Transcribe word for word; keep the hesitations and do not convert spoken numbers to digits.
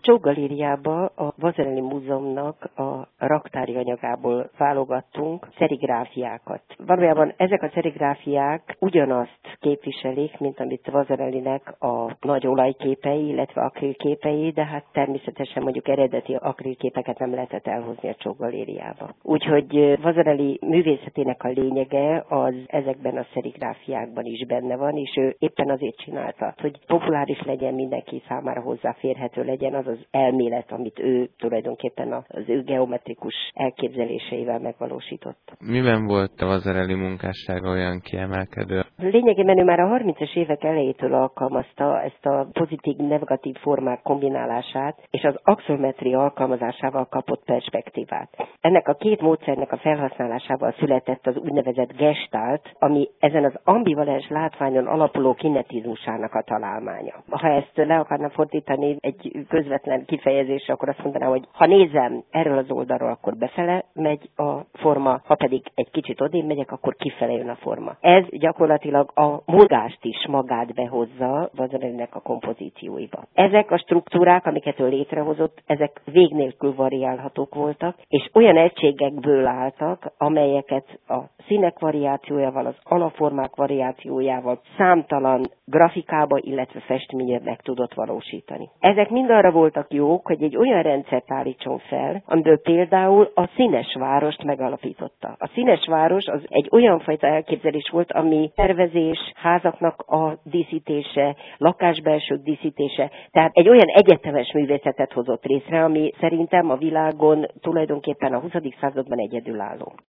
Csók Galériába a Vasarely Múzeumnak a raktári anyagából válogattunk szerigráfiákat. Valójában ezek a szerigráfiák ugyanazt képviselik, mint amit Vasarelynek a nagy olajképei, illetve akrilképei, de hát természetesen mondjuk eredeti akrilképeket nem lehetett elhozni a Csók Galériába. Úgyhogy Vasarely művészetének a lényege az ezekben a szerigráfiákban is benne van, és ő éppen azért csinálta, hogy populáris legyen, mindenki számára hozzáférhető legyen az az elmélet, amit ő tulajdonképpen az ő geometrikus elképzeléseivel megvalósított. Miben volt a Vasarely munkássága olyan kiemelkedő? Lényegében ő már a harmincas évek elejétől alkalmazta ezt a pozitív-negatív formák kombinálását, és az axometria alkalmazásával kapott perspektívát. Ennek a két módszernek a felhasználásával született az úgynevezett gestált, ami ezen az ambivalens látványon alapuló kinetizmusának a találmánya. Ha ezt le akarna fordítani egy közvetlen kifejezésre, akkor azt mondanám, hogy ha nézem erről az oldalról, akkor befele megy a forma, ha pedig egy kicsit odébb megyek, akkor kifele jön a forma. Ez gyakorlatilag a mozgást is magát behozza Vasarelynek a kompozícióiba. Ezek a struktúrák, amiket ő létrehozott, ezek vég nélkül variálhatók voltak, és olyan egységekből álltak, amelyeket a színek variációjával, az alapformák variációjával számtalan grafikába, illetve festményre meg tudott valósítani. Ezek mind arra voltak jók, hogy egy olyan rendszert állítson fel, amiből például a színes várost megalapította. A színes város az egy olyan fajta elképzelés volt, ami tervezés, házaknak a díszítése, lakásbelsők díszítése, tehát egy olyan egyetemes művészetet hozott részre, ami szerintem a világon tulajdonképpen a huszadik században egyedülálló.